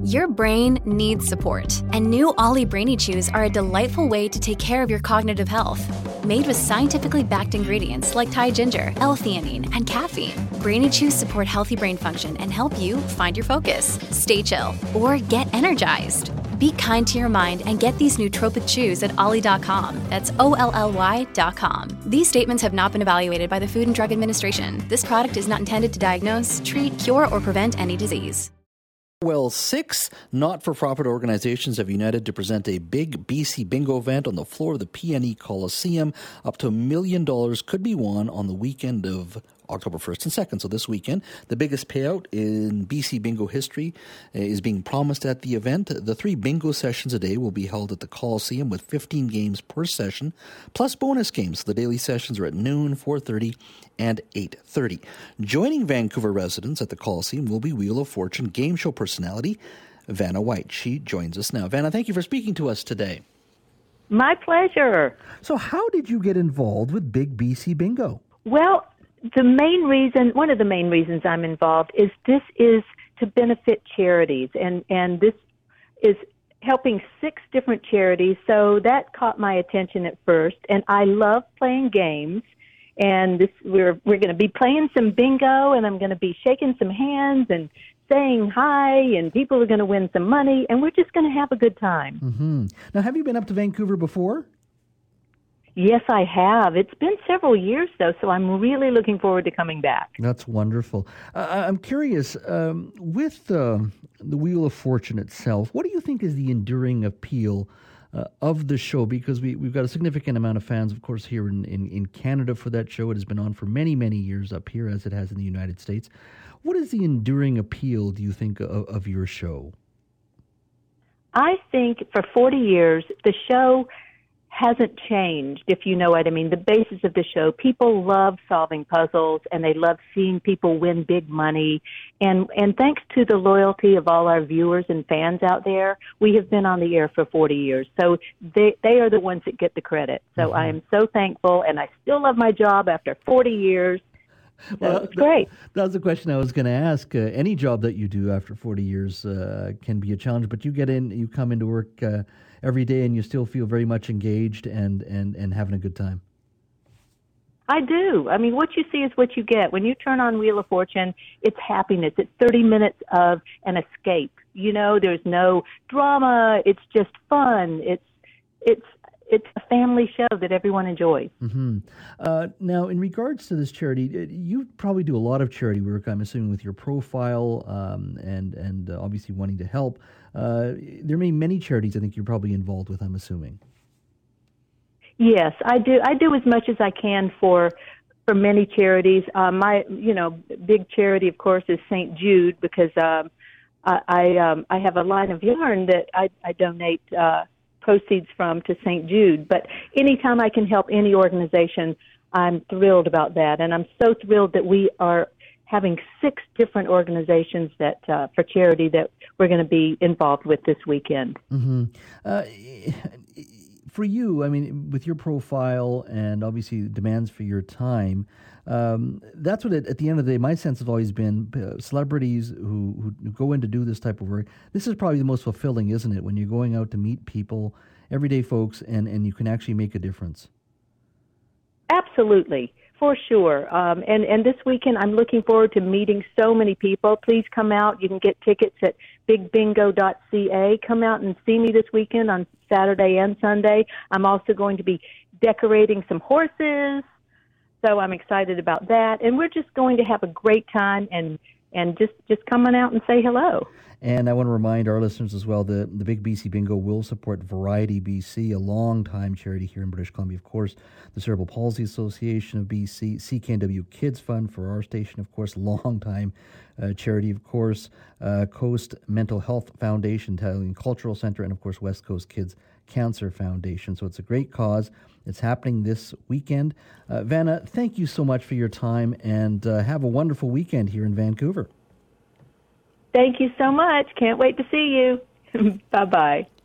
Your brain needs support, and new Ollie Brainy Chews are a delightful way to take care of your cognitive health. Made with scientifically backed ingredients like Thai ginger, L-theanine, and caffeine, Brainy Chews support healthy brain function and help you find your focus, stay chill, or get energized. Be kind to your mind and get these nootropic chews at ollie.com. That's OLLY.com. These statements have not been evaluated by the Food and Drug Administration. This product is not intended to diagnose, treat, cure, or prevent any disease. Well, 6 not-for-profit organizations have united to present a big BC bingo event on the floor of the PNE Coliseum. Up to $1 million could be won on the weekend of October 1st and 2nd, so this weekend. The biggest payout in BC bingo history is being promised at the event. The 3 bingo sessions a day will be held at the Coliseum with 15 games per session, plus bonus games. The daily sessions are at noon, 4:30, and 8:30. Joining Vancouver residents at the Coliseum will be Wheel of Fortune game show personality Vanna White. She joins us now. Vanna, thank you for speaking to us today. My pleasure. So how did you get involved with Big BC Bingo? Well, one of the main reasons I'm involved is this is to benefit charities, and this is helping 6 different charities, so that caught my attention at first, and I love playing games, and we're going to be playing some bingo, and I'm going to be shaking some hands and saying hi, and people are going to win some money, and we're just going to have a good time. Mm-hmm. Now, have you been up to Vancouver before? Yes, I have. It's been several years, though, so I'm really looking forward to coming back. That's wonderful. I'm curious, with the Wheel of Fortune itself, what do you think is the enduring appeal of the show? Because we've got a significant amount of fans, of course, here in Canada for that show. It has been on for many, many years up here, as it has in the United States. What is the enduring appeal, do you think, of your show? I think for 40 years, the show hasn't changed, if you know what I mean. The basis of the show, people love solving puzzles, and they love seeing people win big money. And thanks to the loyalty of all our viewers and fans out there, we have been on the air for 40 years. So they are the ones that get the credit. So I am so thankful, and I still love my job after 40 years. So well, it's great. That was the question I was going to ask. Any job that you do after 40 years can be a challenge, but you come into work every day and you still feel very much engaged and having a good time. I do. I mean, what you see is what you get. When you turn on Wheel of Fortune, it's happiness. It's 30 minutes of an escape. You know, there's no drama. It's just fun. It's a family show that everyone enjoys. Mm-hmm. Now, in regards to this charity, you probably do a lot of charity work, I'm assuming, with your profile and obviously wanting to help. There may be many charities I think you're probably involved with, I'm assuming. Yes, I do. I do as much as I can for many charities. My big charity, of course, is St. Jude, because I have a line of yarn that I donate proceeds from to St. Jude. But anytime I can help any organization, I'm thrilled about that. And I'm so thrilled that we are having 6 different organizations that for charity that we're going to be involved with this weekend. Mm-hmm. For you, I mean, with your profile and obviously demands for your time, that's what at the end of the day, my sense has always been celebrities who go in to do this type of work. This is probably the most fulfilling, isn't it? When you're going out to meet people, everyday folks, and you can actually make a difference. Absolutely. For sure. And this weekend, I'm looking forward to meeting so many people. Please come out. You can get tickets at bigbingo.ca. Come out and see me this weekend on Saturday and Sunday. I'm also going to be decorating some horses, so I'm excited about that. And we're just going to have a great time and just coming out and say hello. And I want to remind our listeners as well that the Big BC Bingo will support Variety BC, a long-time charity here in British Columbia. Of course, the Cerebral Palsy Association of BC, CKNW Kids Fund for our station, of course, long-time charity, of course, Coast Mental Health Foundation, Italian Cultural Center, and, of course, West Coast Kids Cancer Foundation. So it's a great cause. It's happening this weekend. Vanna, thank you so much for your time, and have a wonderful weekend here in Vancouver. Thank you so much. Can't wait to see you. Bye-bye.